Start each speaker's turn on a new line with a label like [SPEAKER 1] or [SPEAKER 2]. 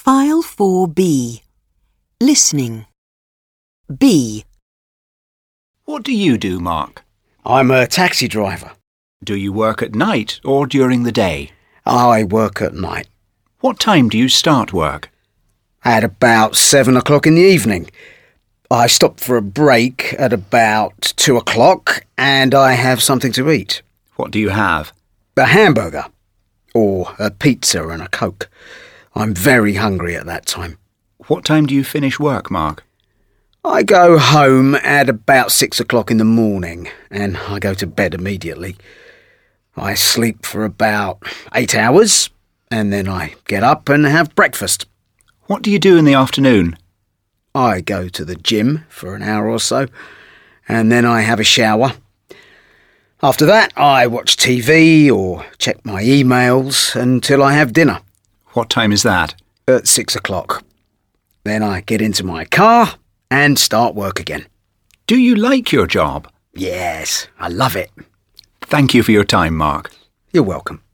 [SPEAKER 1] File 4B. Listening. B.
[SPEAKER 2] What do you do, Mark?
[SPEAKER 3] I'm a taxi driver.
[SPEAKER 2] Do you work at night or during the day?
[SPEAKER 3] I work at night.
[SPEAKER 2] What time do you start work?
[SPEAKER 3] At about 7 o'clock in the evening. I stop for a break at about 2 o'clock and I have something to eat.
[SPEAKER 2] What do you have?
[SPEAKER 3] A hamburger. Or a pizza and a Coke. I'm very hungry at that time.
[SPEAKER 2] What time do you finish work, Mark?
[SPEAKER 3] I go home at about 6 o'clock in the morning and I go to bed immediately. I sleep for about 8 hours and then I get up and have breakfast.
[SPEAKER 2] What do you do in the afternoon?
[SPEAKER 3] I go to the gym for an hour or so and then I have a shower. After that, I watch TV or check my emails until I have dinner.
[SPEAKER 2] What time is that?
[SPEAKER 3] At 6 o'clock. Then I get into my car and start work again.
[SPEAKER 2] Do you like your job?
[SPEAKER 3] Yes, I love it.
[SPEAKER 2] Thank you for your time, Mark.
[SPEAKER 3] You're welcome.